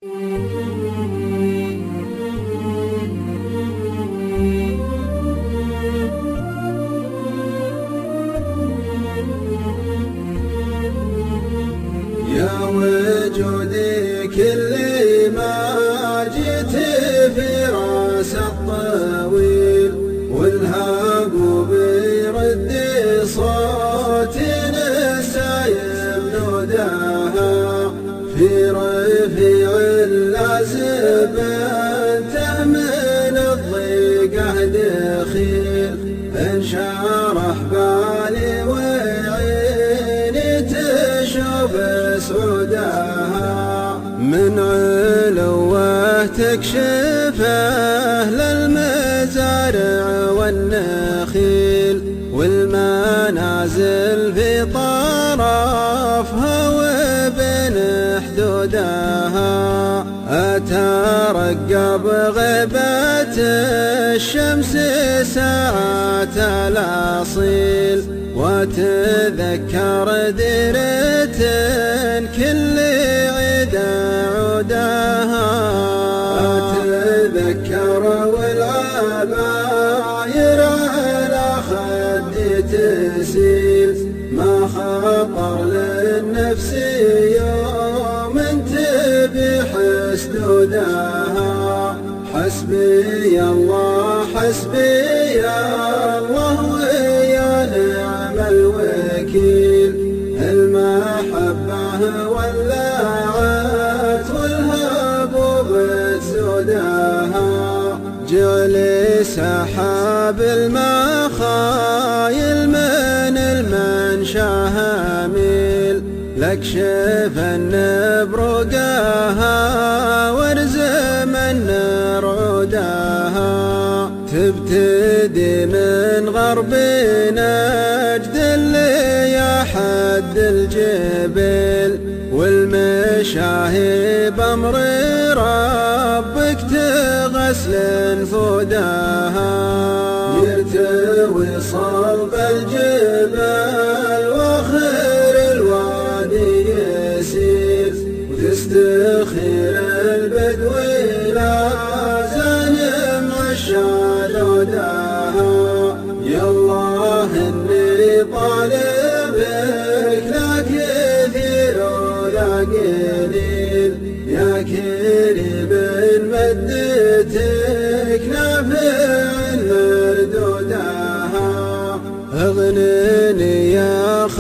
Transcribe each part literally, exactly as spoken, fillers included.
يا وجودي كل ما جيت في راس الطويل، والهاب برد صوت السايب نوداها في رفيع اللازب انت من الضيقه دخيل، انشرح بالي وعيني تشوف سعودها، من علوه تكشفه للمزارع والنخيل، والمنازل في طرفها وبين حدودها، أترقب غيبة الشمس ساعات الأصيل، وتذكر ديرة كل عيد عودها، أتذكر والعباير على خدي تسيل، ما خطر للنفس يوم تبيح سدودها، حسبي الله حسبي الله ويا نعم الوكيل، المحبة ولعت والهب بتزودها، جعل سحاب المخايل من المنشا هميل، لكشف النبرقها وارزم النار عودها، تبتدي من غرب نجد اللي يا حد الجبل، والمشاهي بأمر ربك تغسل نفودها، يرتوي صلب الجبال واخر الوادي يسير، وتستخير البدوي لا زانم عشان عودها، يا الله اني طالبك لا كثير ولا قليل، يا كريم مدتك نافع مردودها، اغنني يا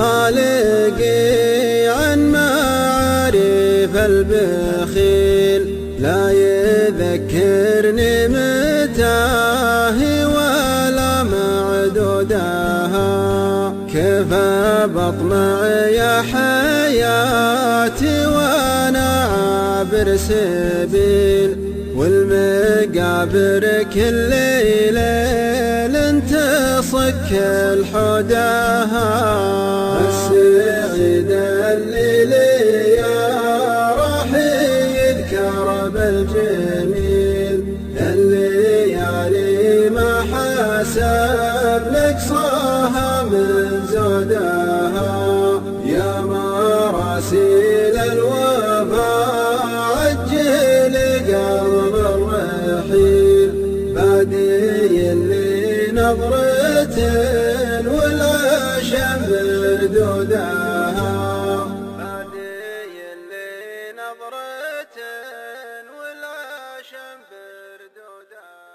خالقي عن معارف البخيل، لا يذكرني متاه ولا معدودها، كفى بطمع يا حياتي وانا عابر سبيل، والمقابر كل ليل تصك الحداها، السعيد الليلي يا راح يذكر بالجميل، الليالي ما حسب لك صاها من زودها، يا مراسيل الوفا عجل قلب الرحيل، بادي اللي نظرة والعشم بردودها، بادي اللي نظرة والعشم بردودها.